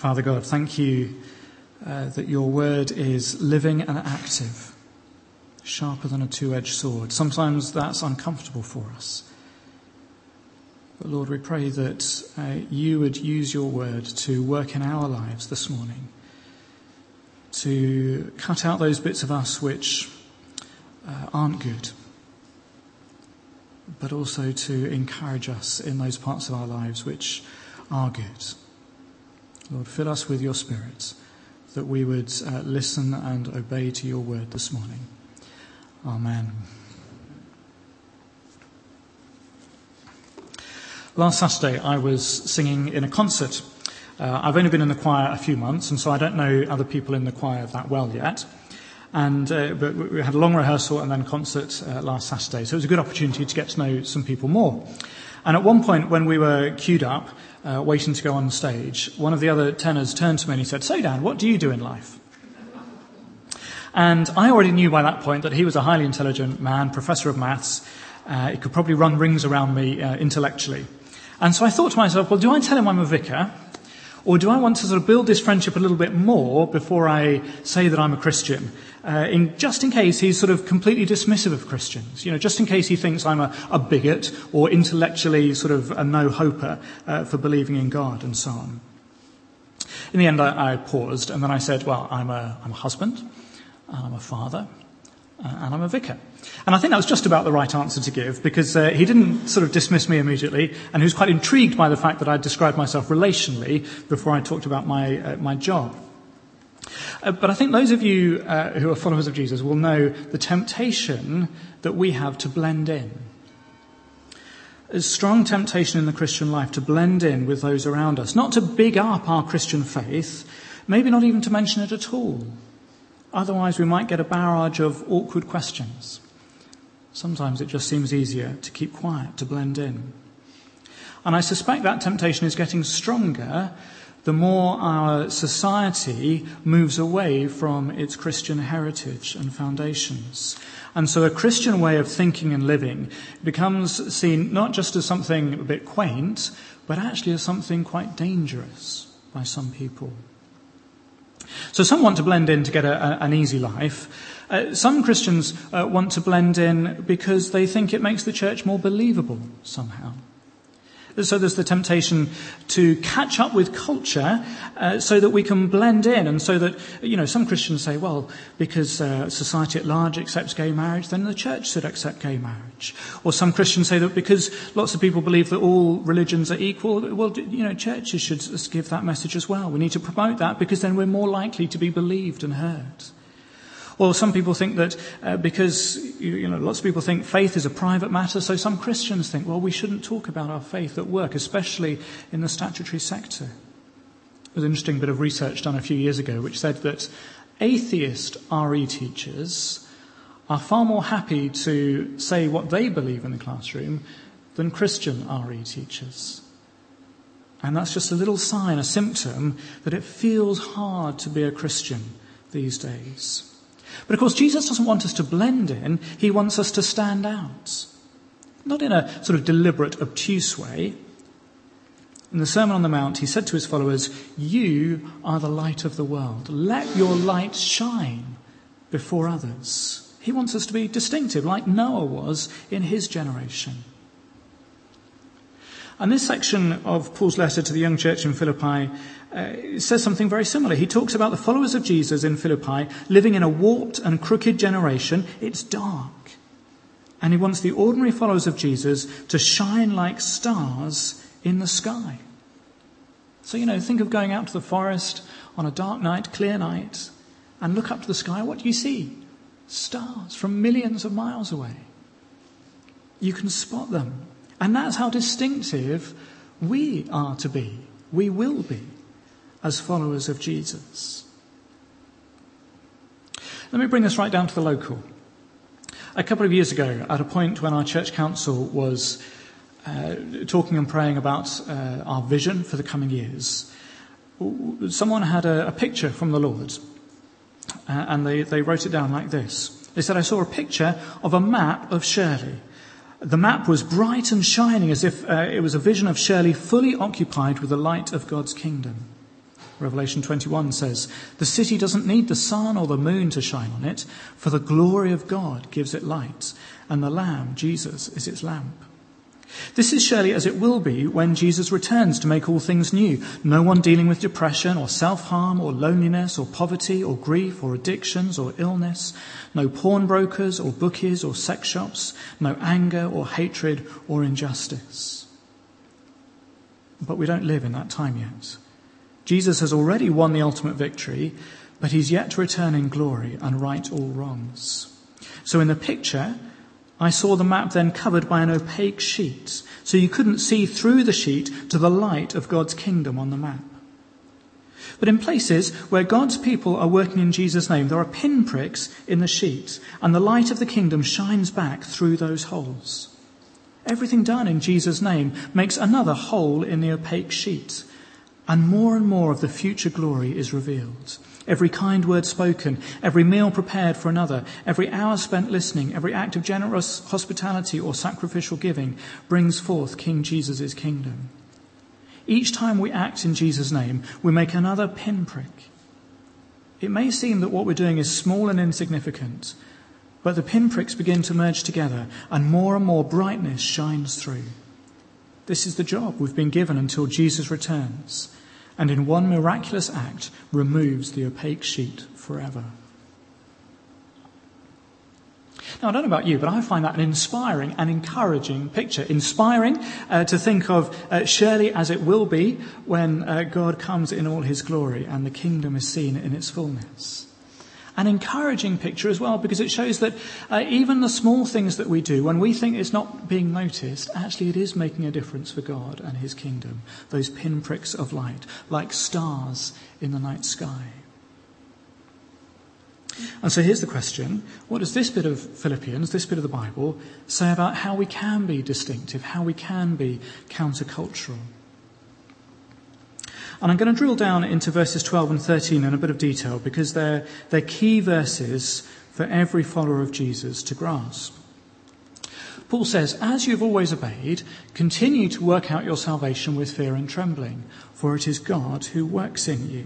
Father God, thank you that your word is living and active, sharper than a two-edged sword. Sometimes that's uncomfortable for us. But Lord, we pray that you would use your word to work in our lives this morning, to cut out those bits of us which aren't good, but also to encourage us in those parts of our lives which are good. Lord, fill us with your Spirit, that we would listen and obey to your word this morning. Amen. Last Saturday I was singing in a concert. I've only been in the choir a few months, and so I don't know other people in the choir that well yet. But we had a long rehearsal and then concert last Saturday, so it was a good opportunity to get to know some people more. And at one point when we were queued up, waiting to go on stage, one of the other tenors turned to me and he said, "So Dan, what do you do in life?" And I already knew by that point that he was a highly intelligent man, professor of maths. He could probably run rings around me intellectually. And so I thought to myself, well, do I tell him I'm a vicar? Or do I want to sort of build this friendship a little bit more before I say that I'm a Christian? Just in case he's sort of completely dismissive of Christians. Just in case he thinks I'm a bigot or intellectually sort of a no-hoper for believing in God and so on. In the end, I paused and then I said, well, I'm a husband, and I'm a father, and I'm a vicar. And I think that was just about the right answer to give, because he didn't sort of dismiss me immediately, and he was quite intrigued by the fact that I described myself relationally before I talked about my job. But I think those of you who are followers of Jesus will know the temptation that we have to blend in. There's strong temptation in the Christian life to blend in with those around us, not to big up our Christian faith, maybe not even to mention it at all. Otherwise, we might get a barrage of awkward questions. Sometimes it just seems easier to keep quiet, to blend in. And I suspect that temptation is getting stronger the more our society moves away from its Christian heritage and foundations. And so a Christian way of thinking and living becomes seen not just as something a bit quaint, but actually as something quite dangerous by some people. So some want to blend in to get an easy life. Some Christians want to blend in because they think it makes the church more believable somehow. So there's the temptation to catch up with culture so that we can blend in, and so that, some Christians say, well, because society at large accepts gay marriage, then the church should accept gay marriage. Or some Christians say that because lots of people believe that all religions are equal, well, churches should give that message as well. We need to promote that because then we're more likely to be believed and heard. Or some people think that because, lots of people think faith is a private matter, so some Christians think, well, we shouldn't talk about our faith at work, especially in the statutory sector. There was an interesting bit of research done a few years ago which said that atheist RE teachers are far more happy to say what they believe in the classroom than Christian RE teachers. And that's just a little sign, a symptom, that it feels hard to be a Christian these days. But of course, Jesus doesn't want us to blend in. He wants us to stand out. Not in a sort of deliberate, obtuse way. In the Sermon on the Mount, he said to his followers, "You are the light of the world. Let your light shine before others." He wants us to be distinctive, like Noah was in his generation. And this section of Paul's letter to the young church in Philippi says something very similar. He talks about the followers of Jesus in Philippi living in a warped and crooked generation. It's dark. And he wants the ordinary followers of Jesus to shine like stars in the sky. So, think of going out to the forest on a dark night, clear night, and look up to the sky. What do you see? Stars from millions of miles away. You can spot them. And that's how distinctive we are to be. We will be as followers of Jesus. Let me bring this right down to the local. A couple of years ago, at a point when our church council was talking and praying about our vision for the coming years, someone had a picture from the Lord, and they wrote it down like this. They said, "I saw a picture of a map of Shirley. The map was bright and shining as if it was a vision of Shirley fully occupied with the light of God's kingdom. Revelation 21 says, "The city doesn't need the sun or the moon to shine on it, for the glory of God gives it light, and the Lamb, Jesus, is its lamp." This is surely as it will be when Jesus returns to make all things new. No one dealing with depression or self-harm or loneliness or poverty or grief or addictions or illness. No pawnbrokers or bookies or sex shops. No anger or hatred or injustice. But we don't live in that time yet. Jesus has already won the ultimate victory, but he's yet to return in glory and right all wrongs. So in the picture, I saw the map then covered by an opaque sheet, so you couldn't see through the sheet to the light of God's kingdom on the map. But in places where God's people are working in Jesus' name, there are pinpricks in the sheet, and the light of the kingdom shines back through those holes. Everything done in Jesus' name makes another hole in the opaque sheet, and more of the future glory is revealed. Every kind word spoken, every meal prepared for another, every hour spent listening, every act of generous hospitality or sacrificial giving brings forth King Jesus' kingdom. Each time we act in Jesus' name, we make another pinprick. It may seem that what we're doing is small and insignificant, but the pinpricks begin to merge together and more brightness shines through. This is the job we've been given until Jesus returns, and in one miraculous act removes the opaque sheet forever. Now, I don't know about you, but I find that an inspiring and encouraging picture. Inspiring to think of surely as it will be when God comes in all his glory and the kingdom is seen in its fullness. An encouraging picture as well, because it shows that even the small things that we do, when we think it's not being noticed, actually it is making a difference for God and his kingdom. Those pinpricks of light, like stars in the night sky. And so here's the question: what does this bit of Philippians, this bit of the Bible, say about how we can be distinctive, how we can be countercultural? And I'm going to drill down into verses 12 and 13 in a bit of detail, because they're key verses for every follower of Jesus to grasp. Paul says, "As you've always obeyed, continue to work out your salvation with fear and trembling, for it is God who works in you."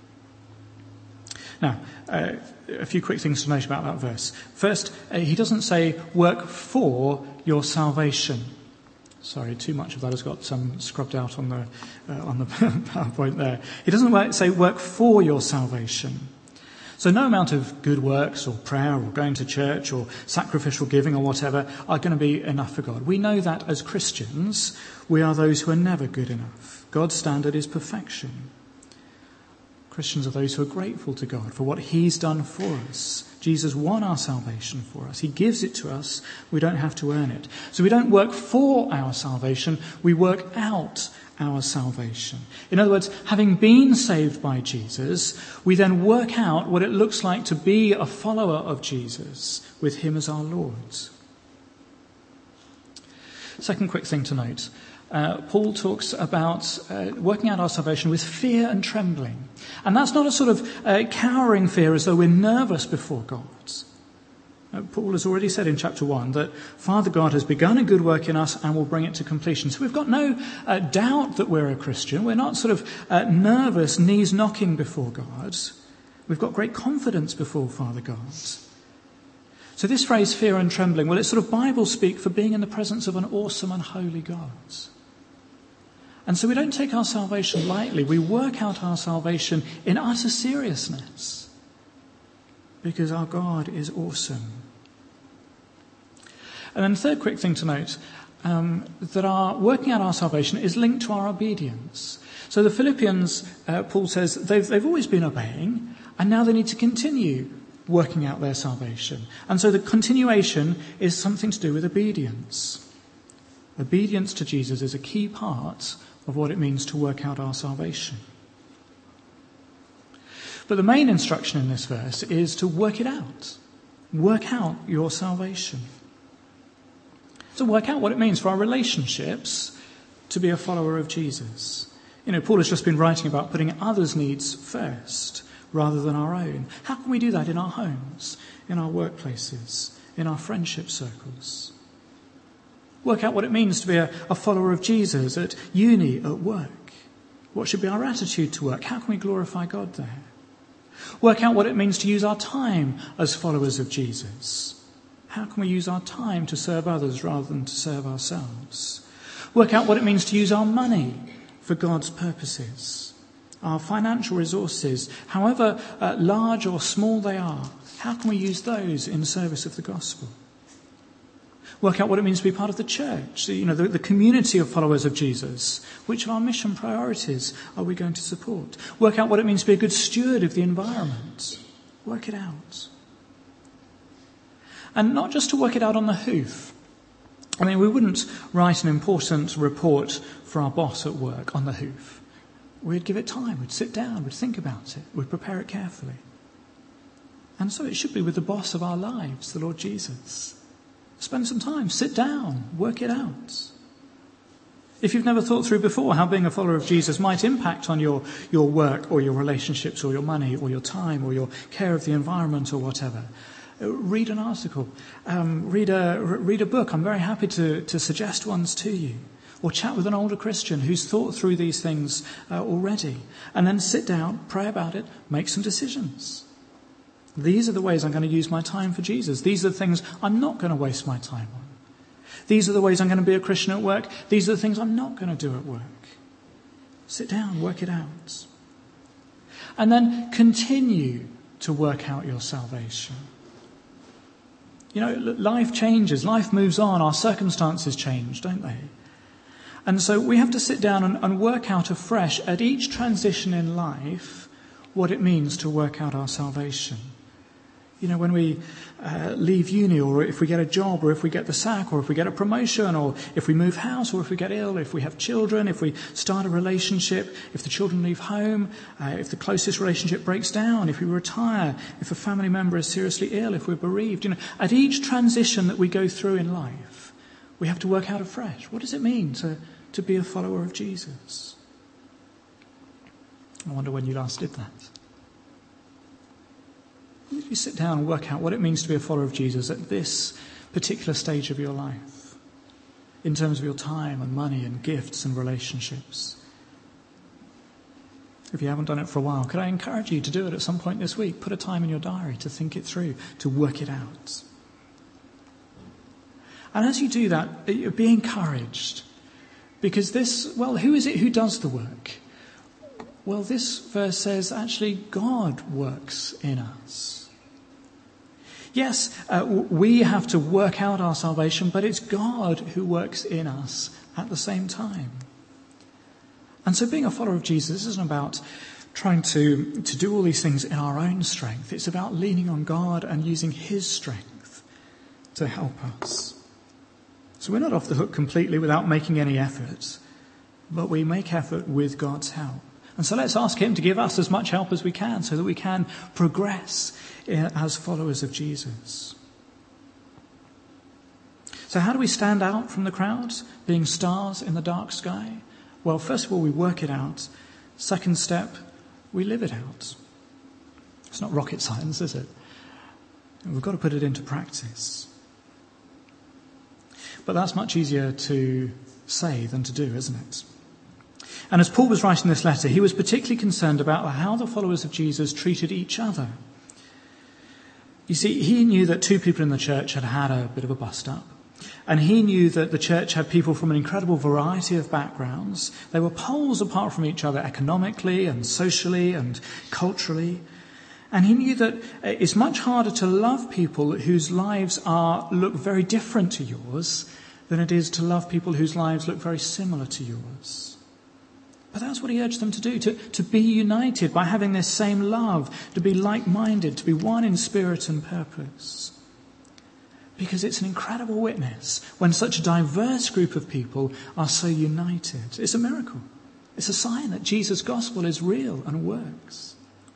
Now, a few quick things to note about that verse. First, he doesn't say work for your salvation. Sorry, too much of that has got scrubbed out on the PowerPoint there. He doesn't say work for your salvation. So no amount of good works or prayer or going to church or sacrificial giving or whatever are going to be enough for God. We know that as Christians, we are those who are never good enough. God's standard is perfection. Christians are those who are grateful to God for what he's done for us. Jesus won our salvation for us. He gives it to us. We don't have to earn it. So we don't work for our salvation. We work out our salvation. In other words, having been saved by Jesus, we then work out what it looks like to be a follower of Jesus with him as our Lord. Second quick thing to note. Paul talks about working out our salvation with fear and trembling. And that's not a sort of cowering fear as though we're nervous before God. Paul has already said in chapter 1 that Father God has begun a good work in us and will bring it to completion. So we've got no doubt that we're a Christian. We're not sort of nervous, knees knocking before God. We've got great confidence before Father God. So this phrase, fear and trembling, well, it's sort of Bible speak for being in the presence of an awesome and holy God. And so we don't take our salvation lightly. We work out our salvation in utter seriousness, because our God is awesome. And then third quick thing to note, that our working out our salvation is linked to our obedience. So the Philippians, Paul says, they've always been obeying, and now they need to continue working out their salvation. And so the continuation is something to do with obedience. Obedience to Jesus is a key part of what it means to work out our salvation. But the main instruction in this verse is to work it out. Work out your salvation. So work out what it means for our relationships to be a follower of Jesus. You know, Paul has just been writing about putting others' needs first rather than our own. How can we do that in our homes, in our workplaces, in our friendship circles? Work out what it means to be a follower of Jesus at uni, at work. What should be our attitude to work? How can we glorify God there? Work out what it means to use our time as followers of Jesus. How can we use our time to serve others rather than to serve ourselves? Work out what it means to use our money for God's purposes. Our financial resources, however large or small they are, how can we use those in service of the gospel? Work out what it means to be part of the church, the community of followers of Jesus. Which of our mission priorities are we going to support? Work out what it means to be a good steward of the environment. Work it out. And not just to work it out on the hoof. We wouldn't write an important report for our boss at work on the hoof. We'd give it time, we'd sit down, we'd think about it, we'd prepare it carefully. And so it should be with the boss of our lives, the Lord Jesus. Spend some time, sit down, work it out. If you've never thought through before how being a follower of Jesus might impact on your work or your relationships or your money or your time or your care of the environment or whatever, read an article, read a book. I'm very happy to suggest ones to you. Or chat with an older Christian who's thought through these things already. And then sit down, pray about it, make some decisions. These are the ways I'm going to use my time for Jesus. These are the things I'm not going to waste my time on. These are the ways I'm going to be a Christian at work. These are the things I'm not going to do at work. Sit down, work it out. And then continue to work out your salvation. Life changes, life moves on, our circumstances change, don't they? And so we have to sit down and work out afresh at each transition in life what it means to work out our salvation. When we leave uni, or if we get a job, or if we get the sack, or if we get a promotion, or if we move house, or if we get ill, if we have children, if we start a relationship, if the children leave home, if the closest relationship breaks down, if we retire, if a family member is seriously ill, if we're bereaved. At each transition that we go through in life, we have to work out afresh. What does it mean to be a follower of Jesus? I wonder when you last did that. If you sit down and work out what it means to be a follower of Jesus at this particular stage of your life, in terms of your time and money and gifts and relationships. If you haven't done it for a while, could I encourage you to do it at some point this week? Put a time in your diary to think it through, to work it out. And as you do that, be encouraged. Because who is it who does the work? Well, this verse says actually God works in us. Yes, we have to work out our salvation, but it's God who works in us at the same time. And so being a follower of Jesus isn't about trying to do all these things in our own strength. It's about leaning on God and using his strength to help us. So we're not off the hook completely without making any effort, but we make effort with God's help. And so let's ask him to give us as much help as we can so that we can progress as followers of Jesus. So how do we stand out from the crowd, being stars in the dark sky? Well, first of all, we work it out. Second step, we live it out. It's not rocket science, is it? We've got to put it into practice. But that's much easier to say than to do, isn't it? And as Paul was writing this letter, he was particularly concerned about how the followers of Jesus treated each other. You see, he knew that two people in the church had had a bit of a bust-up. And he knew that the church had people from an incredible variety of backgrounds. They were poles apart from each other economically and socially and culturally. And he knew that it's much harder to love people whose lives look very different to yours than it is to love people whose lives look very similar to yours. But that's what he urged them to do, to be united by having this same love, to be like-minded, to be one in spirit and purpose. Because it's an incredible witness when such a diverse group of people are so united. It's a miracle. It's a sign that Jesus' gospel is real and works.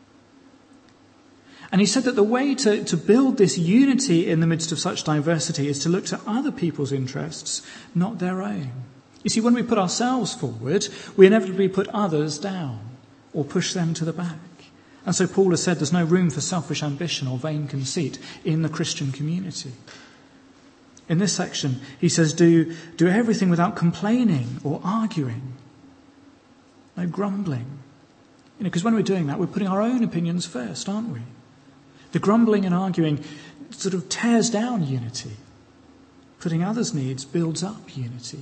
And he said that the way to build this unity in the midst of such diversity is to look to other people's interests, not their own. You see, when we put ourselves forward, we inevitably put others down or push them to the back. And so Paul has said there's no room for selfish ambition or vain conceit in the Christian community. In this section, he says, do everything without complaining or arguing. No grumbling. Because when we're doing that, we're putting our own opinions first, aren't we? The grumbling and arguing sort of tears down unity. Putting others' needs builds up unity.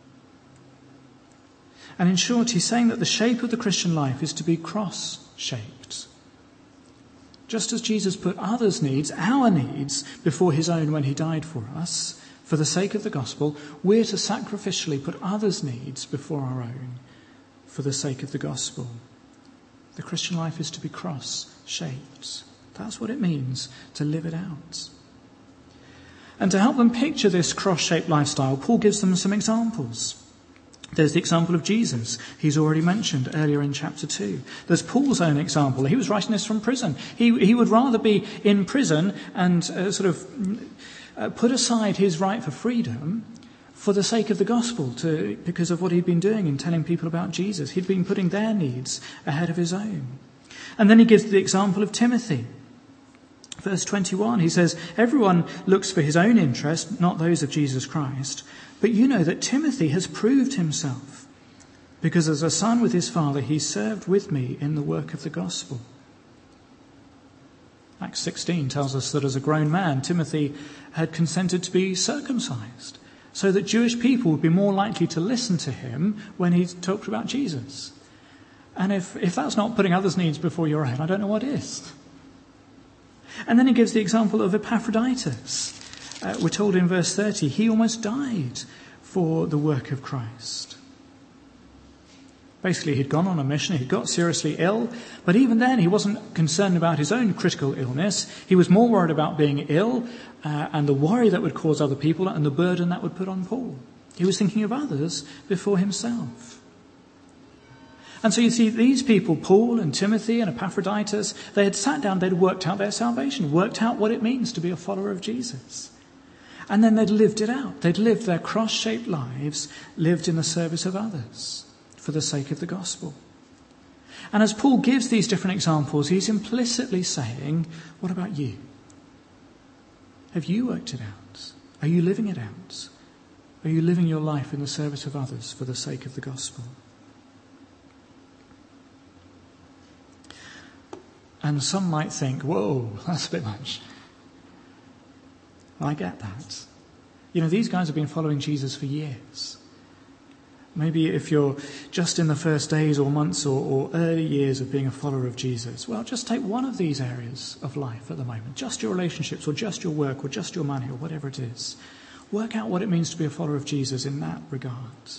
And in short, he's saying that the shape of the Christian life is to be cross-shaped. Just as Jesus put others' needs, our needs, before his own when he died for us, for the sake of the gospel, we're to sacrificially put others' needs before our own, for the sake of the gospel. The Christian life is to be cross-shaped. That's what it means to live it out. And to help them picture this cross-shaped lifestyle, Paul gives them some examples. There's the example of Jesus, he's already mentioned earlier in chapter 2. There's Paul's own example. He was writing this from prison. He would rather be in prison and put aside his right for freedom for the sake of the gospel, because of what he'd been doing in telling people about Jesus. He'd been putting their needs ahead of his own. And then he gives the example of Timothy. Verse 21, he says, everyone looks for his own interest, not those of Jesus Christ. But you know that Timothy has proved himself, because as a son with his father, he served with me in the work of the gospel. Acts 16 tells us that as a grown man, Timothy had consented to be circumcised, so that Jewish people would be more likely to listen to him when he talked about Jesus. And if that's not putting others' needs before your own, I don't know what is. And then he gives the example of Epaphroditus. We're told in verse 30, he almost died for the work of Christ. Basically, he'd gone on a mission, he'd got seriously ill, but even then he wasn't concerned about his own critical illness. He was more worried about being ill and the worry that would cause other people and the burden that would put on Paul. He was thinking of others before himself. And so you see, these people, Paul and Timothy and Epaphroditus, they had sat down, they'd worked out their salvation, worked out what it means to be a follower of Jesus. And then they'd lived it out. They'd lived their cross-shaped lives, lived in the service of others for the sake of the gospel. And as Paul gives these different examples, he's implicitly saying, what about you? Have you worked it out? Are you living it out? Are you living your life in the service of others for the sake of the gospel? And some might think, whoa, that's a bit much. I get that. These guys have been following Jesus for years. Maybe if you're just in the first days or months or early years of being a follower of Jesus, well, just take one of these areas of life at the moment. Just your relationships or just your work or just your money or whatever it is. Work out what it means to be a follower of Jesus in that regard.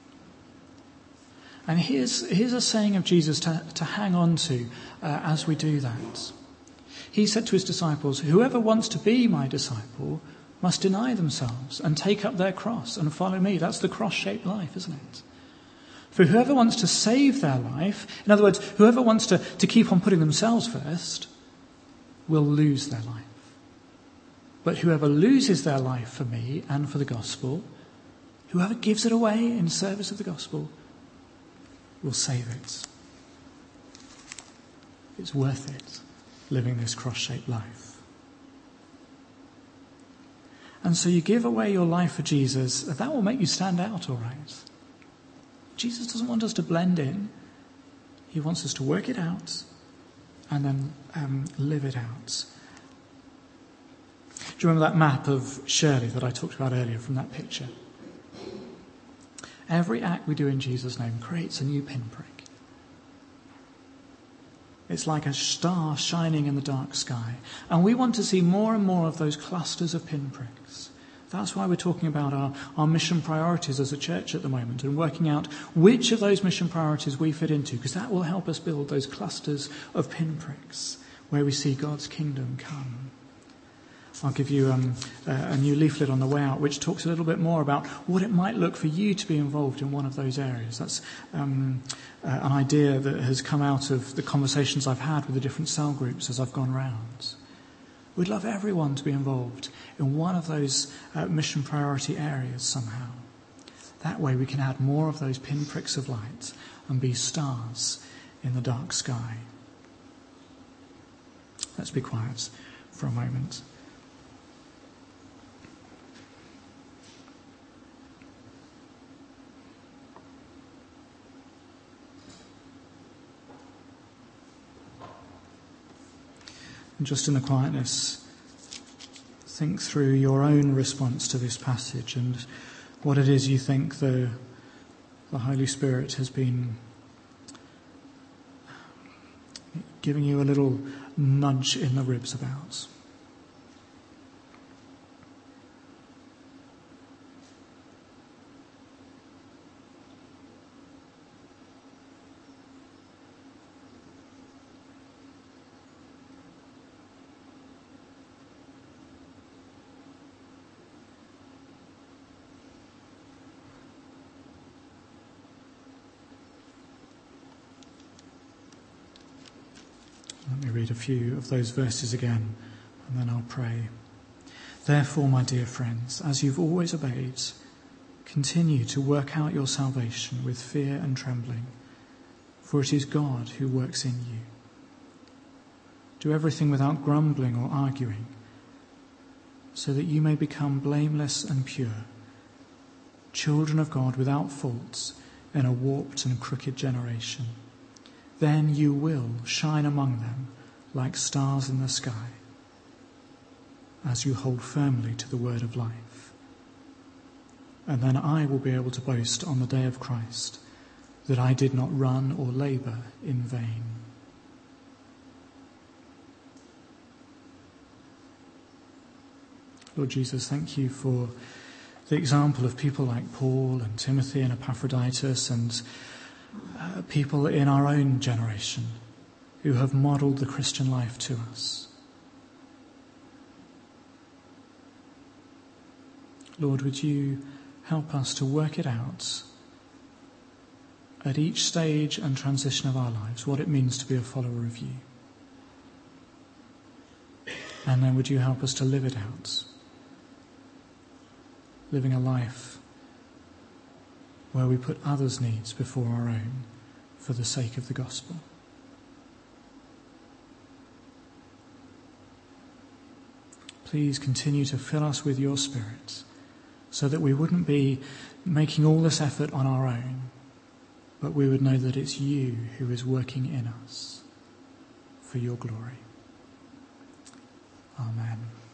And here's a saying of Jesus to hang on to as we do that. He said to his disciples, whoever wants to be my disciple must deny themselves and take up their cross and follow me. That's the cross-shaped life, isn't it? For whoever wants to save their life, in other words, whoever wants to keep on putting themselves first, will lose their life. But whoever loses their life for me and for the gospel, whoever gives it away in service of the gospel, will save it. It's worth it, living this cross-shaped life. And so you give away your life for Jesus, that will make you stand out, all right. Jesus doesn't want us to blend in. He wants us to work it out and then live it out. Do you remember that map of Shirley that I talked about earlier from that picture? Every act we do in Jesus' name creates a new pinprick. It's like a star shining in the dark sky. And we want to see more and more of those clusters of pinpricks. That's why we're talking about our mission priorities as a church at the moment and working out which of those mission priorities we fit into, because that will help us build those clusters of pinpricks where we see God's kingdom come. I'll give you a new leaflet on the way out which talks a little bit more about what it might look for you to be involved in one of those areas. That's an idea that has come out of the conversations I've had with the different cell groups as I've gone round. We'd love everyone to be involved in one of those mission priority areas somehow. That way we can add more of those pinpricks of light and be stars in the dark sky. Let's be quiet for a moment. And just in the quietness, think through your own response to this passage and what it is you think the Holy Spirit has been giving you a little nudge in the ribs about. Let me read a few of those verses again, and then I'll pray. Therefore, my dear friends, as you've always obeyed, continue to work out your salvation with fear and trembling, for it is God who works in you. Do everything without grumbling or arguing, so that you may become blameless and pure, children of God without faults in a warped and crooked generation. Then you will shine among them like stars in the sky, as you hold firmly to the word of life. And then I will be able to boast on the day of Christ that I did not run or labour in vain. Lord Jesus, thank you for the example of people like Paul and Timothy and Epaphroditus and people in our own generation who have modelled the Christian life to us. Lord, would you help us to work it out at each stage and transition of our lives, what it means to be a follower of you. And then would you help us to live it out, living a life where we put others' needs before our own for the sake of the gospel. Please continue to fill us with your Spirit so that we wouldn't be making all this effort on our own, but we would know that it's you who is working in us for your glory. Amen.